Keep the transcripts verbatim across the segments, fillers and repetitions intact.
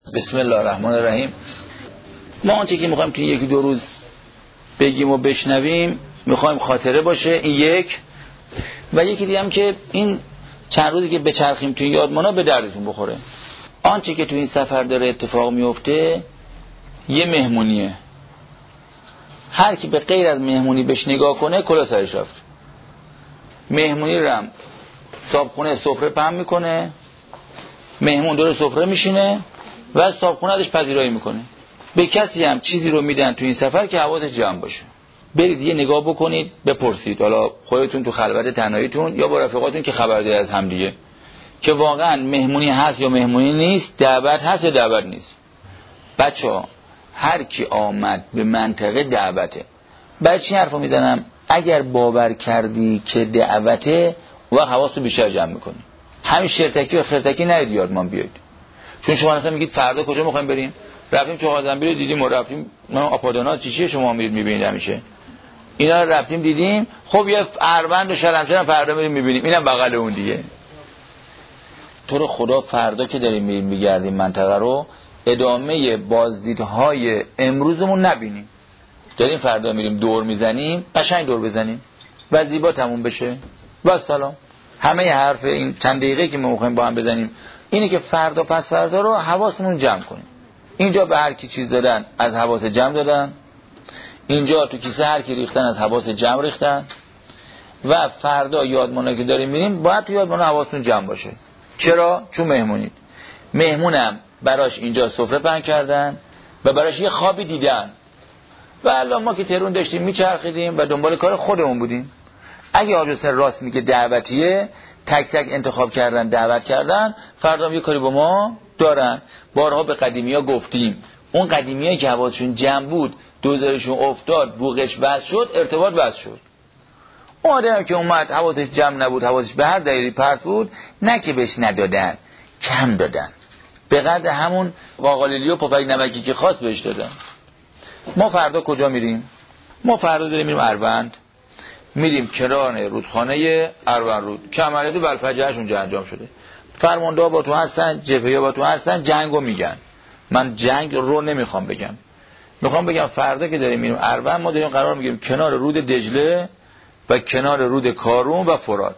بسم الله الرحمن الرحیم. ما آنچه که میخوایم تو یکی دو روز بگیم و بشنویم میخوایم خاطره باشه، این یک. و یکی دیگه هم که این چند روزی که بچرخیم تو یادمانا به دردتون بخوره. آنچه که تو این سفر داره اتفاق میفته یه مهمونیه. هر کی به غیر از مهمونی بهش نگاه کنه کلا سرش رفت. مهمونی رو هم صابخونه سفره پهن میکنه، مهمون دور سفره میشینه و صابخونه ازش پذیرایی میکنه. به کسی هم چیزی رو میدن تو این سفر که حواسش جمع باشه. برید یه نگاه بکنید، بپرسید، حالا خودتون تو خلوت تنهاییتون یا با رفیقاتون که خبرداری از هم دیگه، که واقعا مهمونی هست یا مهمونی نیست، دعوت هست یا دعوت نیست. بچه‌ها هر کی آمد به منطقه دعوته. برای چی حرفو میزنم؟ اگر باور کردی که دعوته و حواسو بیشتر جمع میکنی. همین شرتکی و خرتکی نرید یادمان بیاید. چون شما اصلا میگید فردا کجا میخوایم بریم؟ رفتیم چهار زنبیل رو دیدیم و رفتیم آپادانا چیه شما میرید میبینید همیشه. اینا رو رفتیم دیدیم، خب یه اروند و شلمچه فردا میریم میبینیم، اینم بغل اون دیگه. تو رو خدا فردا که داریم میریم میگردیم منطقه رو، ادامه بازدیدهای امروزمون نبینیم. داریم فردا میریم دور میزنیم، قشنگ دور بزنیم و زیبا تموم بشه و سلام. همه حرف این چند دقیقه که ما میخوایم با هم بزنیم اینه که فردا پس فردا رو حواسمون جمع کنیم. اینجا به هر کی چیز دادن از حواس جمع دادن، اینجا تو کیسه هر کی ریختن از حواس جمع ریختن، و فردا یادمونه که داریم میریم باید تو یادمونه حواسمون جمع باشه. چرا؟ چون مهمونید. مهمونم براش اینجا سفره پهن کردن و براش یه خوابی دیدن و الان ما که ترون داشتیم میچرخیدیم و دنبال کار خودمون بودیم. اگه آقا حسین راست میگه دعوتیه، تک تک انتخاب کردن دعوت کردن، فردا هم یه کاری با ما دارن. بارها به قدیمی‌ها گفتیم اون قدیمیایی که حواسشون جمع بود دوزارشون افتاد، بوقش بس شد، ارتباط بس شد. اون آدمی که اومد حواسش جمع نبود، حواسش به هر دلیلی پرت بود، نه که بهش ندادن، کم دادن، به قدر همون قاقالیلی و پفک نمکی که خواست بهش دادن. ما فردا کجا میریم؟ ما فردا داریم میریم اروند، میریم کنار رودخانه اروند رود که عملیات بلفجرش اونجا انجام شده. فرمانده ها با تو هستن، جبهه ها با تو هستن، جنگو میگن. من جنگ رو نمیخوام بگم، میخوام بگم فردا که داریم میریم اروند، ما داریم قرار میگیریم کنار رود دجله و کنار رود کارون و فرات.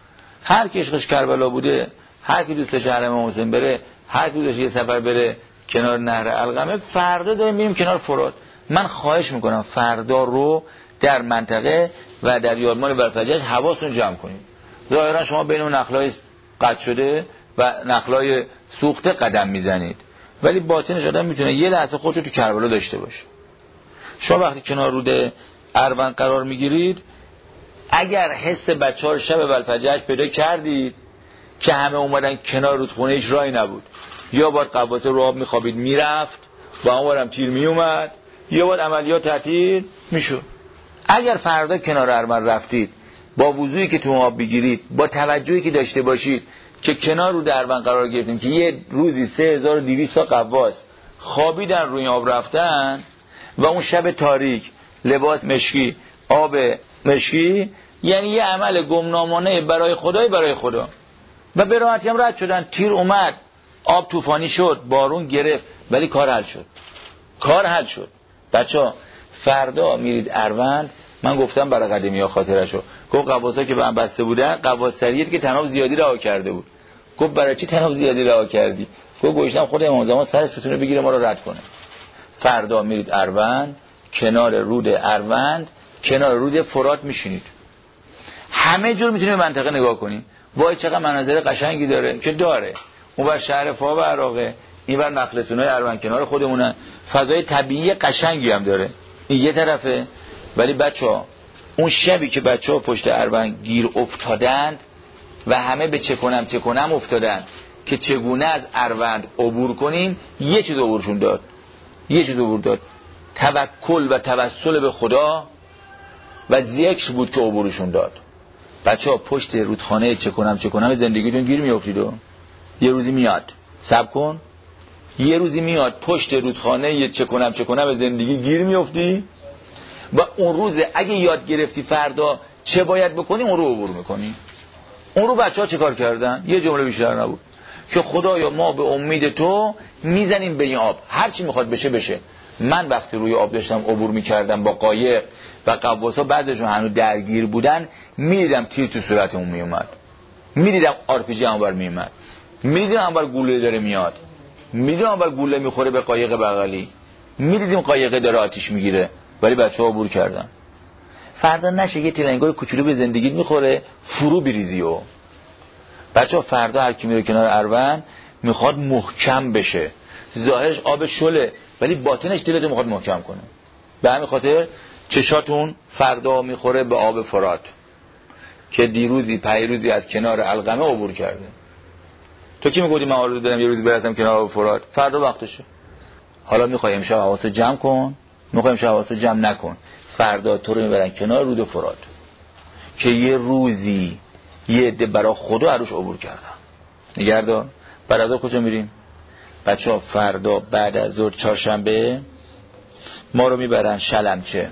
هر کی عشقش کربلا بوده، هر کی دوستش حرم حسین بره، هر کی دوستش یه سفر بره کنار نهر القمه، فردا داریم میریم کنار فرات. من خواهش میکنم فردا رو در منطقه و در یادمان بلفجرش حواستون جمع کنید. ظاهرا شما بین اون نخلای قطع شده و نخلای سوخته قدم میزنید، ولی باطنش آدم میتونه یه لحظه خودشو تو کربلا داشته باشه. شما وقتی کنار رود اروند قرار میگیرید، اگر حس بچه‌ها رو شب بلفجرش پیدا کردید که همه اومدن کنار رودخونه، هیچ راهی نبود، یا باید قواطع رو آب میخوابید میرفت، با اونورم تیر میومد، یا باید عملیات تعطیل میشد. اگر فردا کنار اروند رفتید با وضوعی که تو آب بگیرید، با توجهی که داشته باشید که کنار رود اروند قرار گرفتیم که یه روزی سه هزار و دویست تا قواس خوابیدن روی آب رفتن و اون شب تاریک لباس مشکی، آب مشکی، یعنی یه عمل گمنامانه برای خدای برای خدا، و به راحتی هم رد شدن. تیر اومد، آب طوفانی شد، بارون گرفت، ولی کار حل شد. کار حل شد. بچه‌ها فردا میرید اروند، من گفتم برای قدیمی‌ها خاطرشو، گفت قواسا که به هم بسته بودن، قواسریت که تناب زیادی رها کرده بود. گفت برای چی تناب زیادی رها کردی؟ گفت گوشتم خود امام زمان سر ستونه بگیره ما رو رد کنه. فردا میرید اروند، کنار رود اروند، کنار رود فرات میشینید، همه جور میتونید به منطقه نگاه کنید. وای چقدر مناظر قشنگی داره که داره. اون بر شهر فا و عراقه، این بر مخلصونای اروند کنار خودمونه، فضای طبیعی قشنگی هم داره. این یه طرفه. ولی بچه‌ها اون شبی که بچه‌ها پشت اروند گیر افتادند و همه به چه کنم چه کنم افتادند که چگونه از اروند عبور کنیم، یه چیز عبورشون داد، یه چیز عبور داد، توکل و توسل به خدا و ذکر بود که عبورشون داد. بچه‌ها پشت رودخانه چه کنم چه کنم زندگیتون گیر میافتید و یه روزی میاد، صبر کن، یه روزی میاد پشت رودخانه چه کنم چه کنم زندگی گیر میافتی و اون روز اگه یاد گرفتی فردا چه باید بکنی، اون رو عبور میکنی. اون رو بچه‌ها چه کار کردن؟ یه جمله بیشتر نبود. که خدایا ما به امید تو میزنیم به این آب، هر چی میخواد بشه بشه. من وقتی روی آب داشتم عبور میکردم با قایق و قواسا بعدشون هنوز درگیر بودن، میدیدم تیر تو صورتمون میومد، میدیدم آرپیجی اونور میومد، میدیدم اونور گوله داره میاد، میدیدم اونور گوله میخوره به قایق بغلی، میدیدیم قایق داره آتیش میگیره، ولی بچه‌ها عبور کردن. فردا نشه یه تلنگای کوچولو به زندگیت میخوره فرو بریزی. و بچه‌ها فردا هر کی میره کنار اروند میخواد محکم بشه، ظاهرش آب شله ولی باطنش دلت میخواد محکم کنه. به همین خاطر چشاتون فردا میخوره به آب فرات که دیروزی پیروزی از کنار القمه عبور کرده. تو کی میگودی من آرزو دارم یه روزی برسم کنار آب فرات؟ فردا وقتشه. حالا میخوای امشب حواست جمع کن، میخوای امشب حواست جمع نکن. فردا تو رو میبرن کنار رود فرات که یه روزی یه عده برای خدا عروش عبور کردن. نگردار بعد از کجا میریم؟ بچه‌ها فردا بعد از ظهر چهارشنبه ما رو میبرن شلمچه.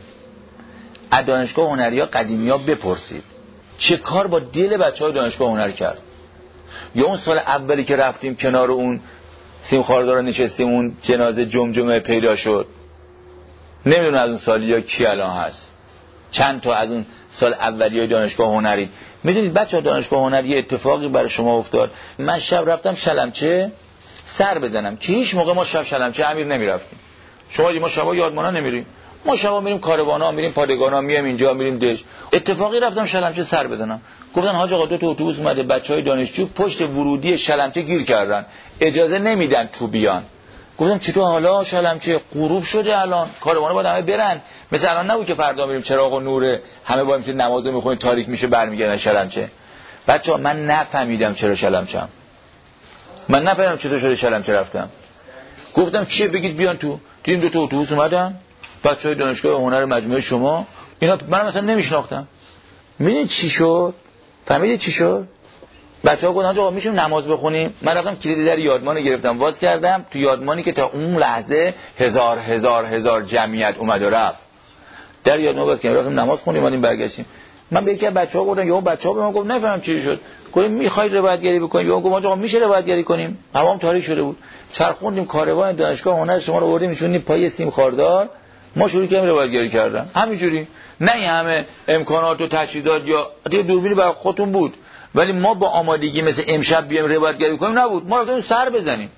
از دانشگاه هنریا قدیمیا بپرسید چه کار با دل بچه‌های دانشگاه هنر کرد. یا اون سال اولی که رفتیم کنار اون سیم خاردار نشستیم اون جنازه جمجمه پیدا شد، نمیدونم از اون سالیا کی الان هست. چند تا از اون سال اولیای دانشگاه هنری. میدونید بچه‌ها دانشگاه هنری اتفاقی برای شما افتاد. من شب رفتم شلمچه سر بزنم که هیچ موقع ما شب شلمچه امیر نمیرفتیم. شما ما شبا یادمانا نمیریم، ما شبا میریم کاروانا، میریم پادگانا، میایم اینجا میریم دش. اتفاقی رفتم شلمچه سر بزنم، گفتن حاج آقا دو تا اتوبوس اومده بچهای دانشجو پشت ورودی شلمچه گیر کردن، اجازه نمیدن تو بیان. گفتم چطور حالا شلمچه غروب شده الان کاروانا باید همه برن، مثل الان نبود که فردا میریم چراغ و نوره همه با میشه نماز میخونیم تاریک میشه برمیگردن شلمچه. بچه‌ها من نفهمیدم چرا شلمچه‌ام، من نفهمیدم چطور شده شلمچه رفتم. گفتم چیه بگید بیان تو. دیدیم دو تا اتوبوس اومدن بچهای دانشگاه هنر مجموعه شما، اینا من مثلا نمیشناختم. میدونید چی شد؟ فهمیدید چی شد؟ بچه‌ها گفتن آقا میشیم نماز بخونیم. من رفتم کلید در یادمانو گرفتم باز کردم، تو یادمانی که تا اون لحظه هزار هزار هزار جمعیت اومد و رفت. در یادمان باز کردم رفتم نماز خونیم اومدیم برگشتیم. من به یکی از بچه‌ها گفتم یا اون بچه‌ها به من گفت نفهمم چی شد. گفتم می‌خواید روایتگری بکنیم؟ یا گفتم آقا میشه روایتگری کنیم؟ هوام تاریک شده بود. چرخوندیم کاروان دانشگاه هنر شما رو بردیم نشوندیم پای سیم خاردار، ما شروع کردیم روایتگری کردن. همینجوری نه این همه امکانات و تجهیزات یا دیگه دوربینی برای خودتون بود، ولی ما با آمادگی مثل امشب بیام روایتگری کنیم نبود. ما رفتیم سر بزنیم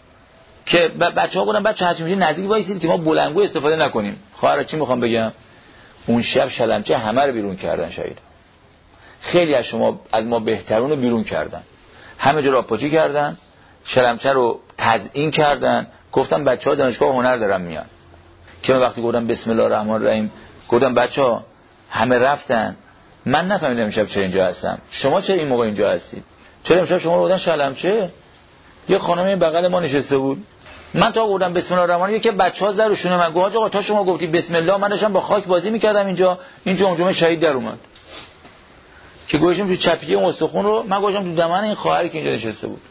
که بچه‌ها گفتن بچه هرچی میشه نزدیک وایسید که ما بلندگو استفاده نکنیم. خواهر چی میخوام بگم؟ اون شب شلمچه همه رو بیرون کردن. شهید خیلی از شما از ما بهترون رو بیرون کردن، همه جا راپاچی کردن، شلمچه رو تزیین کردن. گفتم بچه‌ها دانشگاه هنر دارن میان. که من وقتی گفتم بسم الله الرحمن الرحیم گفتم بچه‌ها همه رفتن، من نفهمیدم امشب چرا اینجا هستم. شما چرا این موقع اینجا هستید؟ چرا امشب شما رو بردن شلمچه؟ یه خانمی بغل ما نشسته بود، من تا گفتم بسم الله الرحمن الرحیم که بچه‌ها زد روشونه من گفت آقا تا شما گفتی بسم الله من داشتم با خاک بازی می‌کردم اینجا این جمجمه شهید در اومد. که گوشم تو چپیه استخون رو من گوشم تو دمن این خواهری که اینجا نشسته بود.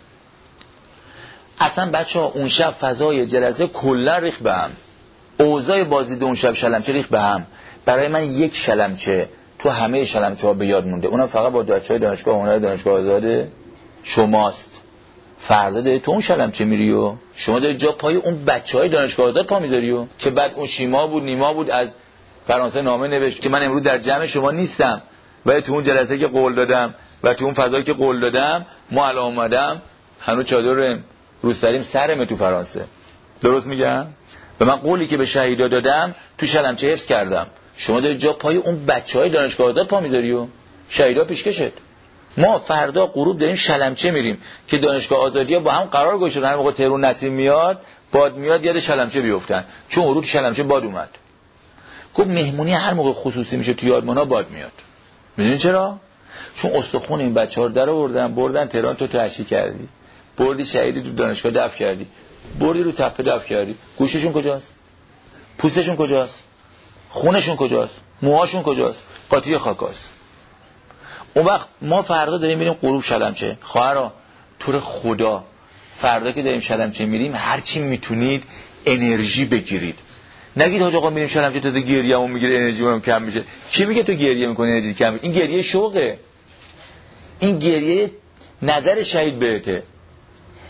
اصلا بچه‌ها اون شب فضای جلسه کلا ریخت به هم، اوضاع بازدید اون شب شلمچه ریخت به هم. برای من یک شلمچه تو همه شلمچه‌ها به یاد مونده، اونم فقط با بچه‌های دانشگاه هنر دانشگاه آزاد شماست. فردا داری تو اون شلمچه میری و شما داری جا پای اون بچه‌های دانشگاه آزاد پا میذاری و که بعد اون شیما بود نیما بود از فرانسه نامه نوشت که من امروز در جمع شما نیستم، ولی تو اون جلسه که قول دادم و تو اون فضایی که قول دادم ما الان اومدم هنوز چادر روسریم سرمه تو فرانسه. درست میگم؟ و من قولی که به شهیدا دادم تو شلمچه حفظ کردم. شما داری جا پای اون بچهای دانشگاه آزاد پا میذاری و شهیدا پیشکشت. ما فردا غروب داریم شلمچه میریم که دانشگاه آزادی‌ها با هم قرار گذاشتن هر موقع تهران نسیم میاد باد میاد یاد شلمچه بیفتن، چون ورود شلمچه باد اومد. گفت مهمونی هر موقع خصوصی میشه تو یادمانا باد میاد. میدونین چرا؟ چون استخون این بچه‌ها رو در آوردن بردن تهران، تو تحشی کردی، بردی شهیدی تو دانشگاه دفن کردی، بردی رو تپه دفن کردی. گوششون کجاست؟ پوستشون کجاست؟ خونشون کجاست؟ موهاشون کجاست؟ قاطی خاکاست. اون وقت ما فردا داریم میریم غروب شلمچه. خواهرا طور خدا فردا که داریم شلمچه میریم هر چی میتونید انرژی بگیرید. نگید حاج آقا میریم شلمچه تازه گریه‌مون میگیره انرژیمون کم میشه. کی میگه تو گریه میکنی انرژی کم میشه؟ این گریه شوقه، این گریه نظر شهید بهته.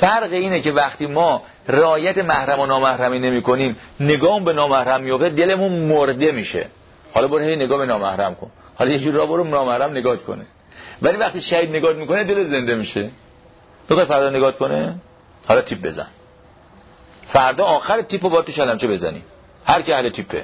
فرق اینه که وقتی ما رعایت محرم و نامحرمی نمی کنیم، نگاه به نامحرم میفته، دلمون مرده میشه. حالا برو هی نگاه به نامحرم کن، حالا یه جور راه برو نامحرم نگاه کنه. ولی وقتی شهید نگاه میکنه دل زنده میشه. بخوای فردا نگاه کنه، حالا تیپ بزن. فردا آخر تیپو با تو شلمچه بزنی. هر کی اهل تیپه،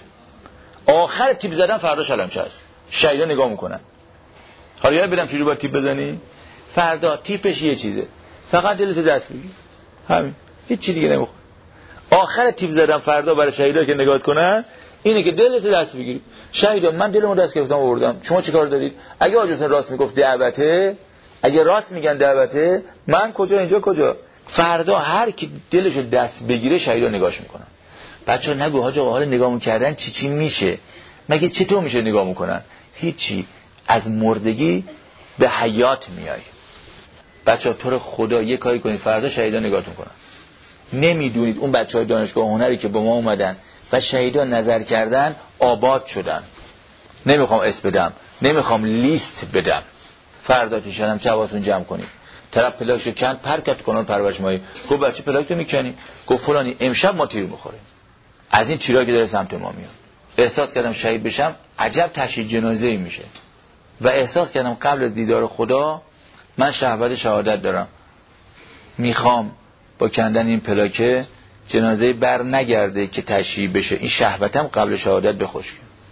آخر تیپ زدن فردا شلمچه است. شهیدا نگاه میکنن. حالا یاد بدم چجوری با تیپ بزنی. فردا تیپش یه چیزه، فقط دلت دست بگیر، همین، هیچ چیز دیگه نمیخواد. آخر تیپ زدن فردا برای شهیدا که نگاه کنن اینه که دلت دست بگیری. شهیدا من دلمو دست گرفتم آوردم، شما چیکار دارید؟ اگه حاج حسین راست میگفت دعوته، اگه راست میگن دعوته، من کجا اینجا کجا؟ فردا هر کی دلشو دست بگیره شهیدا نگاش میکنن. بچه‌ها نگو حاج آقا حالا نگاه میکردن چی چی میشه؟ مگه چطور میشه نگاه میکنن؟ هیچی، از مردگی به حیات میای. بچه‌ها تو رو خدا یه کاری کنید فردا شهیدا نگاهتون کنن. نمیدونید اون بچه‌های دانشگاه هنری که با ما اومدن و شهیدا نظر کردن آباد شدن. نمیخوام اسم بدم، نمیخوام لیست بدم. فردا تو شنم چه حواستون جمع کنید. طرف پلاکشو کند پرکت کنن پرورش مایی. گفت بچه پلاک تو میکنی؟ گفت فلانی امشب ما تیر میخوریم. از این تیرایی که داره سمت ما میاد. احساس کردم شهید بشم عجب تشییع جنازه‌ای میشه. و احساس کردم قبل از دیدار خدا من شهوت شهادت دارم. میخوام با کندن این پلاکه جنازه بر نگرده که تشییع بشه. این شهوتم قبل شهادت بخوش.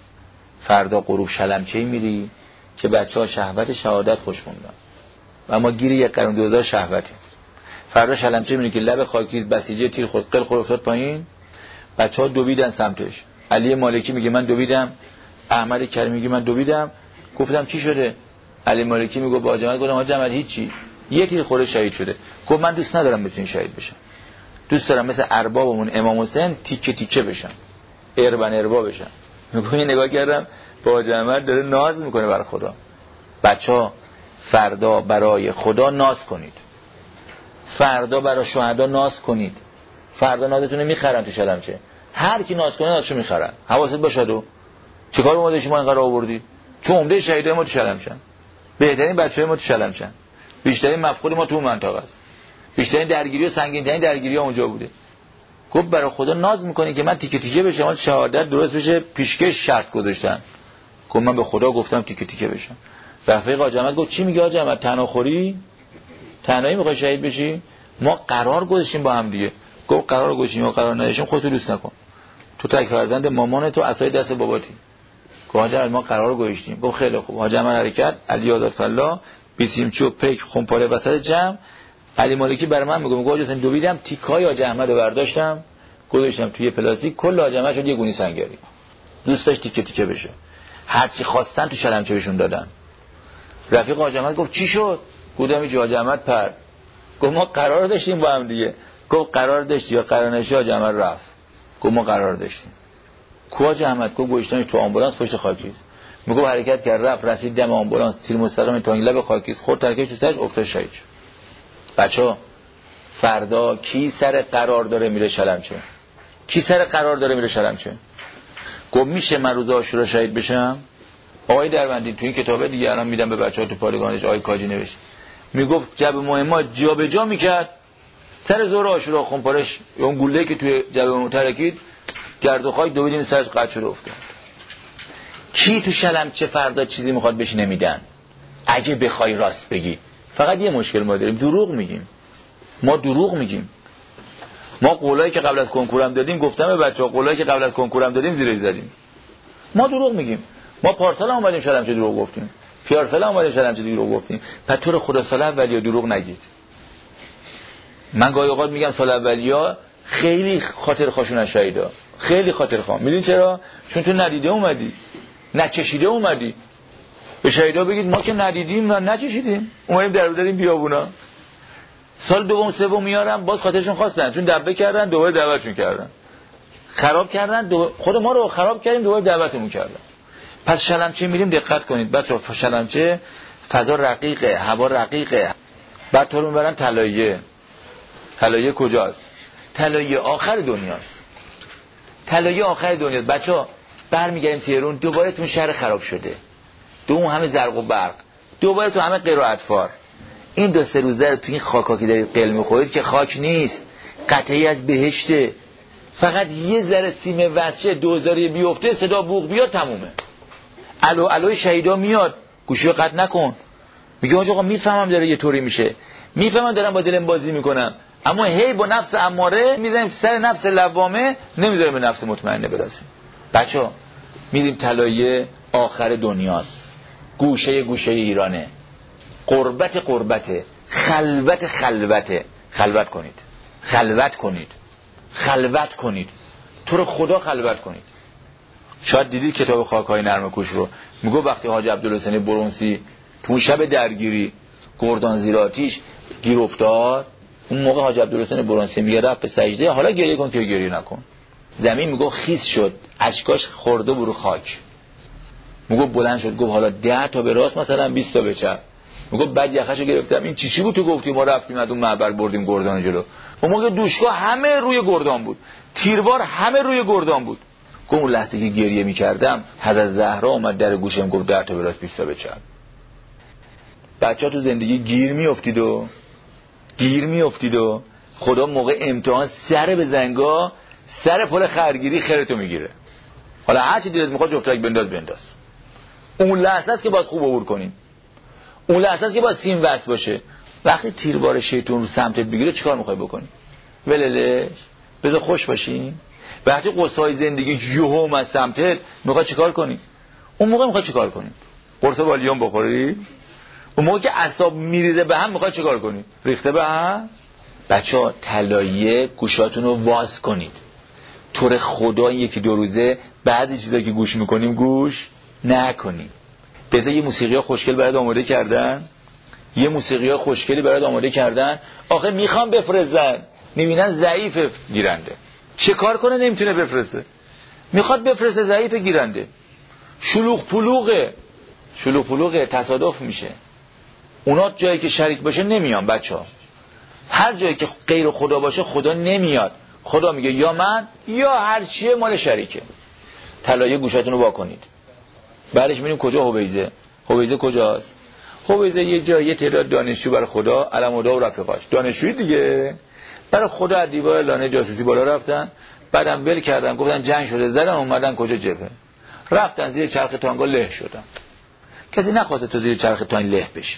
فردا غروب شلمچه‌ای میری که بچه‌ها شهوت شهادت خوش موندن و ما گیر یک قرن دوزار شهوتیم. فردا شلمچه میری که لب خاکی بسیجه تیر خود قل خور افتاد پایین، بچه‌ها دویدن سمتش. علی مالکی میگه من دویدم، احمد کریمی میگه من دویدم. گفتم چی شده؟ علی مالکی میگه با جماعت گفتم آقا جماعت هیچی، یه تیر خوره شهید شده. گفت من دوست ندارم مثل این شهید بشم، دوست دارم مثل اربابمون امام حسین تیکه تیکه بشم، اربن اربا بشم. میگم نگاه کردم با جماعت داره ناز میکنه برای خدا. بچه‌ها فردا برای خدا ناز کنید، فردا برای شهدا ناز کنید. فردا نازتون رو میخرن تو شلمچه، هر کی ناز کنه نازشو میخرن. حواست باشه. تو چیکار اومدی شما اینقدر آوردی؟ چون عمده شهیدای ما تو شلمچن، بهترین بچهای ما تو شلمچن، بیشترین مفقود ما تو منطقه است، بیشترین درگیری و سنگین‌ترین درگیری ها اونجا بوده. گفت برای خدا ناز میکنی که من تیکه تیکه بشم، شهادت درست بشه، پیشکش شرط گذاشتن. گفت من به خدا گفتم تیکه تیکه بشم. رفیق آقا جمعت گفت چی میگه آقا جمعت؟ تناخوری؟ تنهایی میخوای شهید بشی؟ ما قرار گذاشتیم با هم دیگه. گفت قرار گذاشتیم یا قرار نداشتیم خودت دوست نکن، تو تک فرزند مامان تو، عصای دست باباتی. گفت آقا جمعت ما قرار گذاشتیم. گفت خیلی خوب. آقا جمعت حرکت، علی آزاد فلا بیسیمچو پیک خمپاره وسط جمع. علی مالکی برای من میگه میگه آقا جان دویدم تیکای آقا احمد رو برداشتم گذاشتم توی پلاستیک، کل آقا احمد شد یه گونی سنگری. دوست داشت تیکه تیکه بشه، هر چی خواستن تو شلمچه بهشون دادن. رفیق آقا احمد گفت چی شد؟ گفتم این آقا احمد پر. گفت ما قرار داشتیم با هم دیگه. گفت قرار داشتی یا قرار نشی؟ آقا احمد رفت. گفت ما قرار داشتیم. کو آقا احمد؟ گفت گوشتنش تو آمبولانس پشت خاکیز. میگه حرکت کرد رفت، رسید دم آمبولانس، تیر مستقیم تا لب خاکیز خورد، ترکش تو سرش افتاد شهید شد. بچه‌ها فردا کی سر قرار داره میره شلمچه؟ کی سر قرار داره میره شلمچه؟ گفت میشه من روز عاشورا شهید بشم؟ آقای دربندی تو این کتابه دیگه الان میدم به بچه‌ها تو پالیگانش، آقای کاجی نوشت، میگفت جبه مهمات جا به جا میکرد، سر زور عاشورا خمپارش اون گوله که توی جبه مترکید گرد و خاک دویدیم سرش قطع شده افتاد. کی تو شلمچه فردا چیزی میخواد بهش نمیدن؟ اگه بخوای راست بگی. فقط یه مشکل ما داریم، دروغ میگیم. ما دروغ میگیم. ما قولایی که قبل از کنکورم دادیم، گفتم به بچه‌ها قولایی که قبل از کنکورم دادیم زیرش زدیم. ما دروغ میگیم. ما پارسال هم اومدیم شلمچه دروغ گفتیم، پیارسال هم اومدیم شلمچه دروغ گفتیم. پس تو رو خدا سال اولیا دروغ نگید. من گاهی اوقات میگم سال اولیا خیلی خاطر خوشون از شهیدا، خیلی خاطر خوام. میدونی چرا؟ چون تو ندیده اومدی، نچشیده اومدی. به شهیدا بگید ما که ندیدیم و نچشیدیم، اومدیم در دادیم بیابونا. سال دوم سوم میارم باز خاطرشون خواستن، چون دبه کردن دوباره دعوتشون کردن، خراب کردن دو... خود ما رو خراب کردیم دوباره دعوتمون کردن. پس شلمچه میریم دقت کنید بچه‌ها، شلمچه فضا رقیقه، هوا رقیقه. بعد تو رو میبرن طلایه. طلایه کجاست؟ طلایه آخر دنیاست. طلایه آخر دنیاست. بچه‌ها برمیگردیم تهران، دوباره تو شهر خراب شده، دو همه زرق و برق، دوباره تو همه غیر و اطفار. این دو سه روزه رو تو این خاکا که دارید قل می‌خورید که خاک نیست، قطعی از بهشته. فقط یه ذره سیم وسشه دوزاری بیفته، صدا بوق بیاد، تمومه. الو الوی شهیدا میاد، گوشیو قطع نکن. میگه آقا میفهمم داره یه طوری میشه، میفهمم دارم با دلم بازی میکنم، اما هی با نفس اماره میذاریم سر نفس لوامه، نمیذاریم به نفس مطمئنه برسیم. بچا میریم طلایه آخر دنیاست، گوشه گوشه ایرانه، قربت قربته، خلوت خلوته. خلوت کنید، خلوت کنید، خلوت کنید، تو رو خدا خلوت کنید. شاید دیدید کتاب خاک‌های نرمکوش رو، میگه وقتی حاج عبدالحسین برونسی تو شب درگیری گردان زیر آتیش گیر افتاد، اون موقع حاج عبدالحسین برونسی میگه رفت به سجده، حالا گریه کن که گریه نکن. زمین میگه خیس شد، اشکاش خورده برو خاک. میگه بلند شد گفت حالا ده تا به راست، مثلا بیست تا به چپ. میگه بعد یخشو گرفتم، این چی چی بود تو گفتی؟ ما رفتیم از اون معبر بردیم گردان جلو. اون موقع دوشگاه همه روی گردان بود، تیربار همه روی گردان بود. گفت اون لحظه که گریه میکردم حضرت زهرا اومد در گوشم گفت ده تا به راست بیست تا به چپ. بچه‌ها تو زندگی گیر میافتید و گیر میافتید و خدا موقع امتحان سر به زنگا، سر پل خرگیری خیرتو میگیره. حالا هر چی دلت میخواد جفتک بنداز بنداز. اون لحظه است که باید خوب عبور کنیم، اون لحظه است که باید سیم وصل باشه. وقتی تیربار شیطان رو سمتت بگیره چیکار میخوای بکنی؟ وللش بذار خوش باشین. وقتی قصه‌های زندگی یهو از سمتت میخوای چیکار کنی؟ اون موقع میخوای چیکار کنی؟ قرص والیوم بخوری؟ اون موقع که اعصاب میریزه به هم میخوای چیکار کنی؟ ریخته به هم؟ بچه‌ها طلایه گوشاتون رو واز کنید. طور خدا یکی دو روزه بعضی چیزا که گوش میکنیم گوش نکنیم. بذار یه موسیقی خوشگل برات آماده کردن، یه موسیقی خوشگلی برات آماده کردن، آخه میخوام بفرستن، میبینن ضعیف گیرنده، چه کار کنه نمیتونه بفرسته، میخواد بفرسته ضعیف گیرنده، شلوغ پلوغه، شلوغ پلوغه، تصادف میشه. اونا جایی که شریک باشه نمیان بچه‌ها. هر جایی که غیر خدا باشه خدا نمیاد. خدا میگه یا من یا هر چیه مال شریکه. طلایه گوشاتون رو وا کنید. بعدش میریم کجا؟ حویزه. حویزه کجاست؟ حویزه یه جای یه تعداد دانشجو برای خدا، علم‌الهدا و رفیقاش، دانشجویی دیگه، برای خدا از دیوار لانه جاسوسی بالا رفتن، بعدم ول کردن، گفتن جنگ شده، زدن اومدن کجا؟ جبهه. رفتن زیر چرخ تانگا له شدن. کسی نخواسته تو زیر چرخ تانگ له بشی،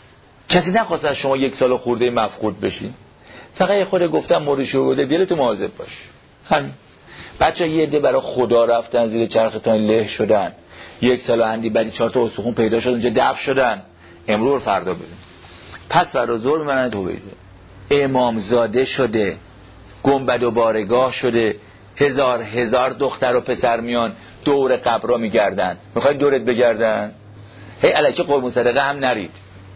کسی نخواسته از شما یک سال خورده مفقود بشی، فقط خود گفتم مورد شروع بوده، دلت مواظب باش. همین. بچه یه عده برای خدا رفتن زیر چرخ تانگ له شدن، یک سال اندی بعدی چهار تا استخون پیدا شد اونجا دفن شدن. امروز فردا ببین، پس فردا ظهر میبرن تو حویزه. امامزاده شده، گنبد و بارگاه شده، هزار هزار دختر و پسر میان دور قبرا میگردن. میخوای دورت بگردن؟ هی الکی قربون صدقه هم نرید،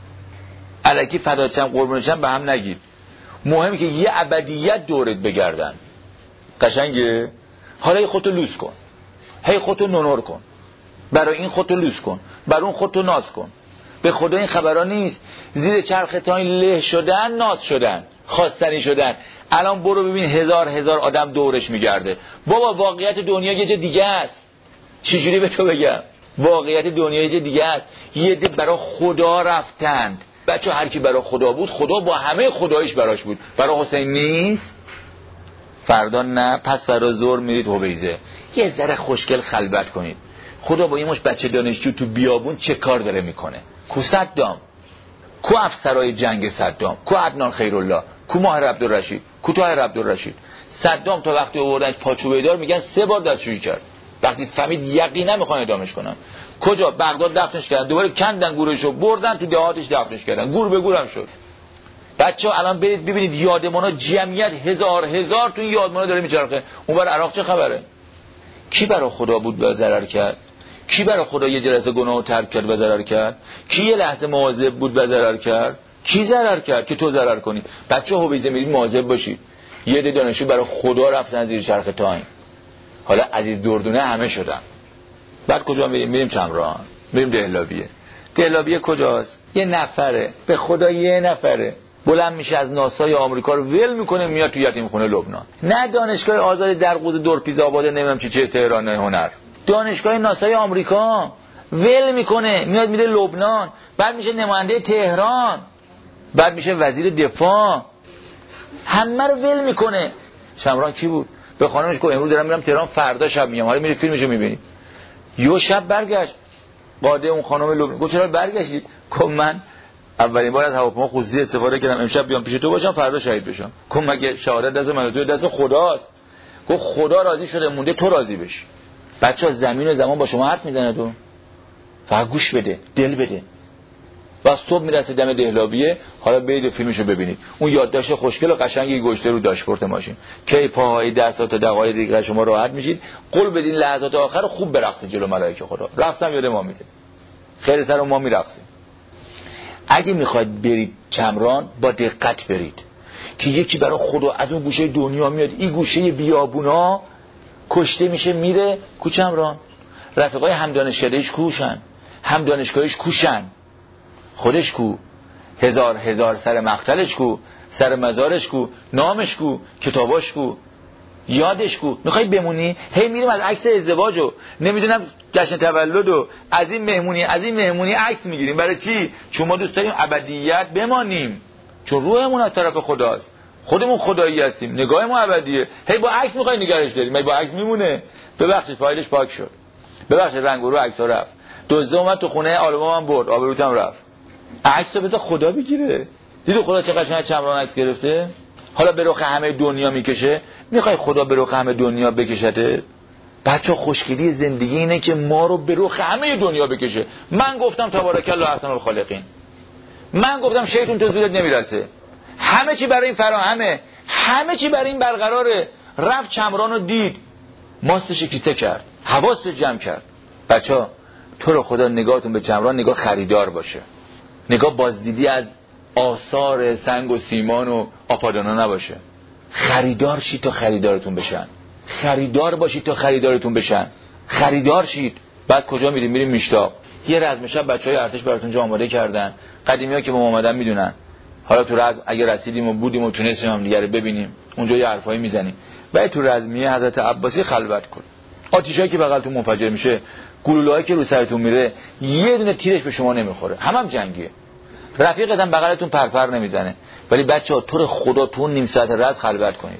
الکی فداچم قربونشم به هم نگید. مهمه که یه ابدیت دورت بگردن. قشنگه؟ حالا هی خودتو لوس کن، هی خودتو نونور کن، برای این خودتو لوس کن، برای اون خودتو ناز کن. به خدا این خبرها نیست. زیر چرخ تاین له شدن، ناز شدن، خواستنی شدن. الان برو ببین هزار هزار آدم دورش میگرده. بابا واقعیت دنیا یه جا دیگه است. چجوری به تو بگم؟ واقعیت دنیا یه جا دیگه است. یه ده برای خدا رفتند. بچه هر کی برای خدا بود، خدا با همه خدایش براش بود. برای حسین نیست؟ فردا نه، پس فردا ظهر میرید حویزه، یه ذره خوشگل خلوت کنید. خدا با یه مش بچه دانشجو تو بیابون چه کار داره میکنه؟ کو صدام، کو افسرای جنگ صدام، کو عدنان خیرالله، کو ماهر عبدالرشید، کو طاهر عبدالرشید. صدام تا وقتی آوردن پاچوبه دار میگن سه بار دستشویی کرد. وقتی فهمید یقینا میخوان اعدامش کنن، کجا؟ بغداد دفنش کردن، دوباره کندن گورشو بردن تو دهاتش دفنش کردن، گور به گورم شد. بچه‌ها الان برید ببینید یادمانا جمعیت هزار هزار تو این یادمانا داره میچرخه. اون بر عراق چه خبره؟ کی برای خدا بود و ضرر کرد؟ کی برای خدا یه جلسه گناهو ترک کرد و ضرر کرد؟ کی یه لحظه مواظب بود و ضرر کرد؟ کی ضرر کرد که تو ضرر کنی؟ بچه‌ها حویزه میرید مواظب باشید. یه عده دانشجو برای خدا رفتن زیر چرخ تاین، حالا عزیز دردونه همه شدن. بعد کجا میریم؟ میریم چمران، میریم دهلابیه. دهلابیه کجاست؟ یه نفره، به خدا یه نفره بلند میشه از ناسای آمریکا رو ول میکنه میاد تو یتیمخونه لبنان. نه دانشگاه آزاد درقوز دورپیز آباد نمیدونم چی چه تهران هنر، دانشگاه ناسای آمریکا ول میکنه میاد میره لبنان، بعد میشه نماینده تهران. بعد میشه وزیر دفاع، همه رو ول میکنه. شمران کی بود؟ به خانمش گفت امروز دارم میرم تهران، فردا شب میام. حالا میری فیلمشو میبینی. یه شب برگشت قاده اون خانم لبنان گفت چرا برگشتید؟ گفت من اولین بار از هواپیما خصوصی استفاده کردم، امشب بیام پیش تو باشم فردا شهید بشم. گفت مگه شهادت دست من تو دست خداست؟ گفت خدا راضی شده مونده تو راضی بشی. بچه‌ها زمین و زمان با شما حرف میزنه، تو فقط گوش بده، دل بده. بس صبح میرسه دم دهلابیه، حالا برید فیلمشو ببینید. اون یادداشت خوشگل و قشنگی گوشته رو داشبورد ماشین. کی پاهای دست تا دقایق دیگه شما راحت میشید، قول بدین لحظات آخر رو خوب برقصید جلو ملائکه خدا. رقصم یاد ما میده. خیر سر ما میرقصیم. اگه میخواید برید چمران با دقت برید که یکی برای خدا از اون گوشه دنیا میاد، این گوشه بیابونا کشته میشه میره کو چمران. رفیقای هم دانشکدهش کوشن، هم دانشگاهیش کوشن، خودش کو، هزار هزار سر مقتلش کو، سر مزارش کو، نامش کو، کتاباش کو، یادش کو. میخوای بمونی؟ هی میریم از عکس ازدواج و نمیدونم جشن تولد و از این مهمونی از این مهمونی عکس میگیریم. برای چی؟ چون ما دوست داریم ابدیت بمانیم، چون روحمون از طرف خداست، خودمون خدایی هستیم، نگاهمون ابدیه. هی با عکس میخوای نگارش داریم؟ هی با عکس میمونه؟ ببخشید فایلش پاک شد، ببخشید رنگ و رو عکس‌ها رفت، دزد اومد تو خونه آلبومم برد، آبروتم رفت. عکسو بذار خدا بگیره. دیدی خدا چه قشنگ چمران عکس گرفته؟ حالا به رخ همه دنیا میکشه. میخوای خدا به رخ همه دنیا بکشته؟ بچه خوشگلی زندگی اینه که ما رو به رخ همه دنیا بکشه. من گفتم تبارک الله احسن الخالقین، من گفتم شیطون تو زورت نمیرسه، همه چی برای این فراهمه، همه چی برای این برقراره. رفت چمران رو دید، ماستش کیسه کرد، حواسش جمع کرد. بچه تو رو خدا نگاهتون به چمران نگاه خریدار باشه، نگاه بازدیدی از آثار سنگ و سیمان و آپادانا نباشه. خریدار شید تا خریدارتون بشن، خریدار باشید تا خریدارتون بشن، خریدار شید. بعد کجا میریم؟ میریم میشتاق. یه رزم شب بچهای ارتش براتون جا آماده کردن. قدیمی‌ها که با ما اومدن میدونن. حالا تو رزم اگه رسیدیم و بودیم و تونستیم هم دیگه رو ببینیم، اونجا یه حرفایی میزنیم. بعد تو رزمیه حضرت عباسی خلوت کن. آتیشایی که بغلتون منفجر میشه، گلوله‌ای که رو سرتون میره، یه دونه تیرش به شما نمیخوره، همم هم جنگیه. رفیقت هم بغلتون پرپر نمیزنه. ولی بچه‌ها تو رو خدا تو نیم ساعت رز خلوت کنید.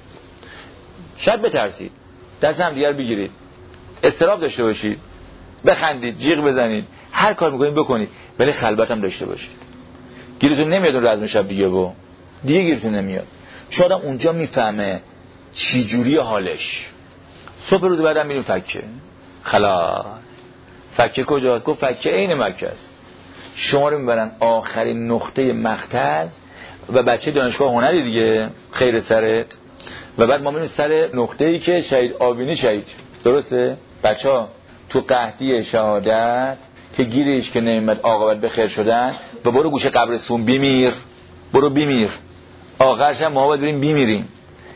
شاید بترسید، دست هم دیگر بگیرید، استراب داشته باشید، بخندید، جیغ بزنید، هر کار میکنید بکنید، ولی خلوت هم داشته باشید. گیرتون نمیاد اون رزم شب دیگه و دیگه گیرتون نمیاد. چون آدم اونجا میفهمه چی جوری حالش. صبح روز بعدم میریم فکه. خلاص. فکه کجاست؟ گفت فکه عین مکه است. شما رو میبرن آخرین نقطه مقتل و بچه دانشگاه هنری دیگه، خیر سرت. و بعد ما میریم سر نقطه‌ای که شهید آبینی شهید. درسته؟ بچه‌ها تو قحطی شهادت که گیرش که نعمت عاقبت به خیر شدن و برو گوشه قبرستون بیمیر، برو بیمیر. آخرش هم ما باید بریم بیمیریم.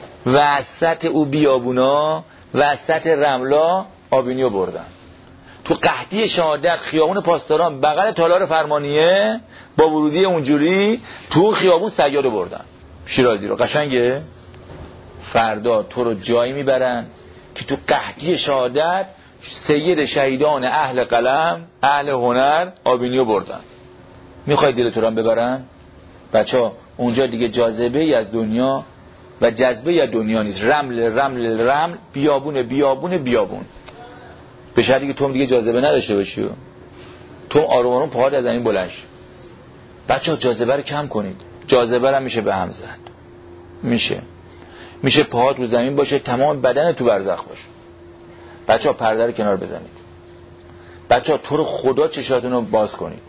وسط او بیابونا، وسط رملا آبینیو بردن. تو قحطی شهادت خیابون پاسداران بغل تالار فرمانیه با ورودی اونجوری تو خیابون سیادو بردن. شیرازی رو قشنگه. فردا تو رو جایی میبرن که تو قحطی شهادت سید شهیدان اهل قلم، اهل هنر آبینیو بردن. میخوای دل تو رو ببرن؟ بچه اونجا دیگه جاذبه ای از دنیا و جذبه ای از دنیا نیست. رمل رمل رمل، بیابون بیابون بیابون. به شرطی که تو هم دیگه جاذبه نداشته باشی، تو آروم آروم پاهات از زمین بلند شی. بچه‌ها جاذبه رو کم کنید. جاذبه رو میشه به هم زد. میشه میشه پاهات رو زمین باشه، تمام بدن تو برزخ باشه. بچه‌ها پرده رو کنار بزنید. بچه‌ها تو رو خدا چشاتون رو باز کنید.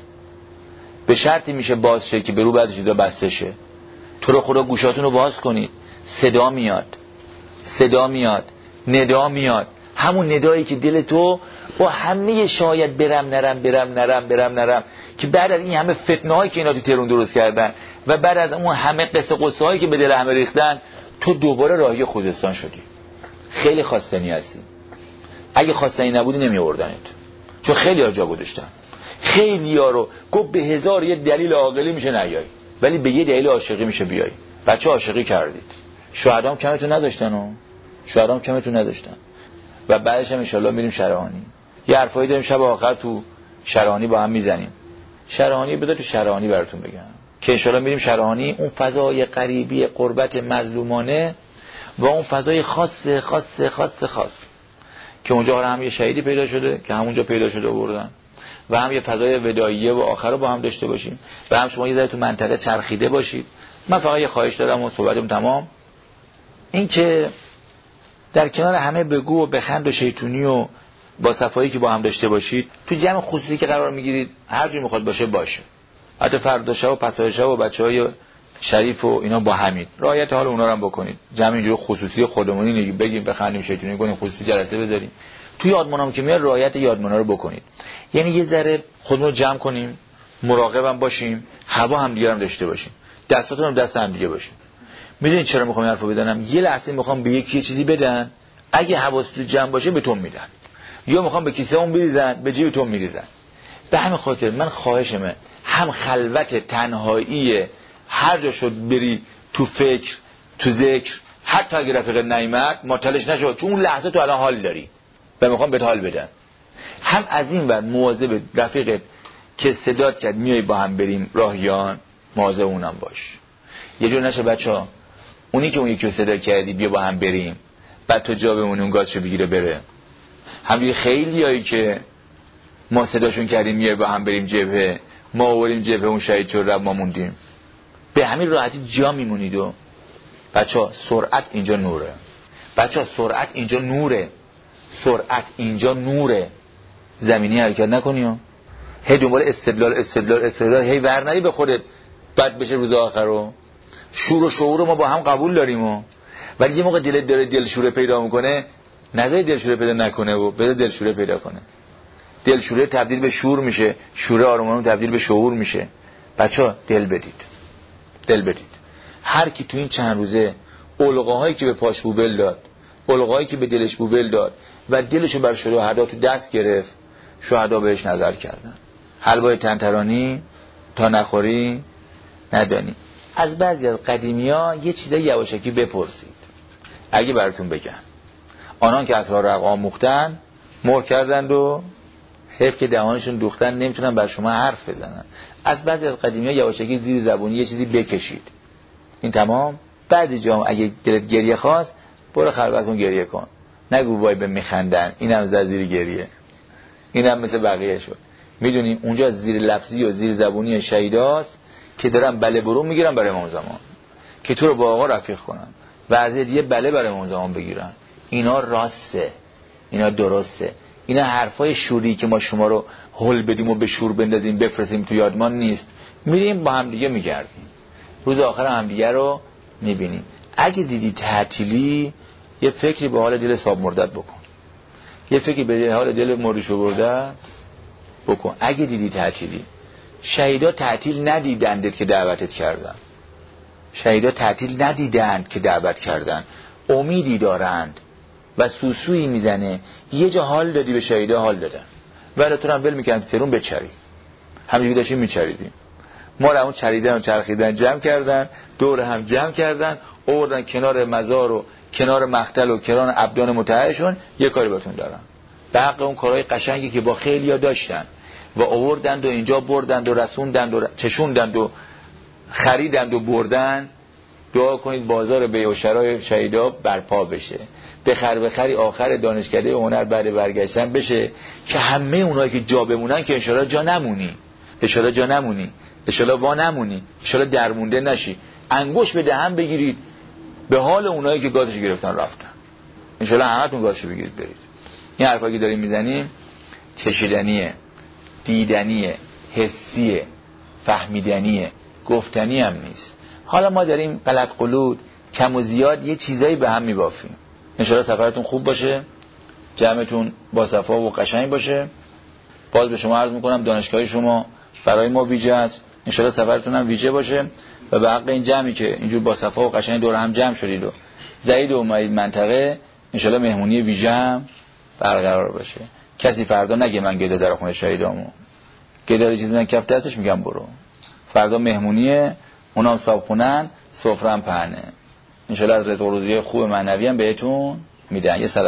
به شرطی میشه باز شه که به رو بعد چیزا بسته شه. تو رو خدا گوشاتون رو باز کنید. صدا میاد، صدا میاد، ندا میاد. همون ندایی که دل تو با همه شاید برم نرم برم نرم برم نرم که بعد از این همه فتنه هایی که اینا تو تهران درست کردن و بعد از اون همه قصه قصه هایی که به دل همه ریختن، تو دوباره راهی خوزستان شدی. خیلی خواستنی هستی. اگه خواستنی نبودی نمی آوردنت، چون خیلی ها جا گذاشتن. خیلی ها رو گفت به هزار یه دلیل عاقلی میشه نیایی، ولی به یه دلیل عاشقی میشه بیای. بچه عاشقی کردید، شهدام کمتون نداشتن و شهدام کمتون نداشتن. و بعدش هم انشالله میریم شرهانی. یه حرفایی داریم شب آخر تو شرهانی با هم میزنیم. شرهانی بذار تو شرهانی براتون بگم. که انشالله میریم شرحانی، اون فضای غریبی قربت مظلومانه و اون فضای خاص خاص خاص خاص که اونجا هم یه شهیدی پیدا شده که همونجا پیدا شده بردن و هم یه فضای وداعیه و آخر رو با هم داشته باشیم و هم شما یه ذره تو منطقه چرخیده باشید. من فقط یه خواهش دارم و صحبتم تمام. این که در کنار همه بگو و بخند و شیطونی و با صفایی که با هم داشته باشید، تو جمع خصوصی که قرار میگیرید هر جور میخواد باشه باشه، حتی فردا شب و پسای شب و بچهای شریف و اینا با همین رعایت حال اونا رو هم بکنید. جمع اینجور خصوصی خودمونی بگیم بخندیم شیطونی کنیم خصوصی جلسه بذاریم، تو یادمونام که میاد رعایت یادمونا رو بکنید. یعنی یه ذره خودمون رو جمع کنیم، مراقبم باشیم، هوا هم دیگه هم داشته باشیم، دستاتون هم دست هم دیگه باشیم. میدونید چرا میخوام حرفو بزنم؟ یه لحظه میخوام به یکی یه چیزی بدن، اگه حواست تو جمع باشه به تو میدن، یا میخوام به کیسه اون بریزن به جیب تو میریزن. به همین خاطر من خواهشمه، هم خلوت تنهایی هر جا شد بری تو فکر تو ذکر، حتی اگه رفیق نیامد معطلش نشو، چون اون لحظه تو الان حال داری و میخوام بهت حال بدن. هم از این ور مواظب رفیقت که صدات کرد میای با هم بریم راهیان، مواظب اونم باش. یه جور نشه بچا اونی که اون یکی رو صدا کردی بیا با هم بریم، بعد تو جا بمونی اون گازشو بگیره بره. همین خیلیایی که ما صداشون کردیم میای با هم بریم جبهه، ما آوریم جبهه اون شهید شد رب ما موندیم، به همین راحتی جا میمونید. و بچا سرعت اینجا نوره، بچا سرعت اینجا نوره، سرعت اینجا نوره. زمینی حرکت نکنی و هی دنبال استدلال استدلال استدلال هی ور نری به خودت بد بشه روز آخر رو. شور و شعور ما با هم قبول داریم و ولی یه موقع دلت داره دلشوره پیدا میکنه، نذاری دلشوره پیدا نکنه و بذار دلشوره پیدا کنه. دلشوره تبدیل به شور میشه، شوره آروم تبدیل به شعور میشه. بچا دل بدید، دل بدید. هر کی تو این چند روزه علقه‌هایی که به پاش بوبل داد، علقه‌هایی که به دلش بوبل داد و دلشو بر شهدا تو دست گرفت، شهدا بهش نظر کردن. حلوای تنترانی تا نخوری ندانی. از بعضی از قدیمی‌ها یه چیزای یواشکی بپرسید اگه براتون بگن. آنان که اسرار حق آموختن مر کردند و حیف که دهانشون دوختن نمیتونن بر شما حرف بزنن. از بعضی از قدیمی‌ها یواشکی زیر زبونی یه چیزی بکشید. این تمام. بعضی جام اگه دلت گریه خواست برو خلوت کن گریه کن، نگو وای به میخندن اینم زد زیر گریه، اینم مثل بقیه شد. میدونی اونجا زیر لفظی و زیر زبونی شهیداست که دارن بله برو میگیرن برای امام زمان که تو رو با آقا رفیق کنن و از یه بله برای امام زمان بگیرن. اینا راسته، اینا درسته. اینا حرفای شوری که ما شما رو هول بدیم و به شور بندازیم بفرستیم تو یادمان نیست. میریم با هم دیگه میگردیم، روز آخر هم دیگه رو میبینیم. اگه دیدی تعطیلی یه فکری به حال دل صاحب مردت بکن، یه فکری به حال دل مردشو برده بکن. اگه دیدی تعطیلی، شهیدا تعطیل ندیدند که دعوتت کردن، شهیدا تعطیل ندیدند که دعوت کردن، امیدی دارند و سوسویی میزنه. یه جا حال دادی به شهیدا حال دادن ولی تو هم ول میکنن ترون بچری. همینجوری داشتیم میچریدیم، ما رو اون چریدن و چرخیدن جمع کردن، دور هم جمع کردن، آوردن کنار مزار و کنار مقتل و کنار ابدان متحدشون. یه کاری باتون دارن، به حق اون کارهای قشنگی که با خیلیا داشتن و آوردند و اینجا بردند و رسوندند و چشوندند و خریدند و بردن. دعا کنید بازار بیع و شرای شهیدا برپا بشه، بخر بخری آخر دانشکده هنر بعد برگشتن بشه که همه اونایی که جا بمونن که انشالله جا نمونی، انشالله جا نمونی، انشالله وا نمونی، انشالله درمونده نشی. انگوش به دهن بگیرید به حال اونایی که گازش گرفتن رفتن، انشالله همتون گازش بگیرید برید. این حرفایی که داریم میزنیم چشیدنیه، دیدنیه، حسیه، فهمیدنیه، گفتنی هم نیست. حالا ما داریم غلط قلود کم و زیاد یه چیزایی به هم میبافیم. انشالله سفرتون خوب باشه، جمعتون با صفا و قشنگ باشه. باز به شما عرض میکنم دانشگاه شما برای ما ویژه است، انشالله سفرتون هم ویژه باشه و به حق این جمعی که اینجور با صفا و قشنگ دور هم جمع شدید و زید و اومدید منطقه، انشالله مهمونی ویژه هم برقرار باشه. کسی فردا نگه من گدا در خونه شهیدامو، گدا چیزی من کف دستش میگم برو. فردا مهمونیه، اونام صابخونن، سفره هم پهنه. انشالله از رزق و روزی خوب معنوی هم بهتون میدن. یه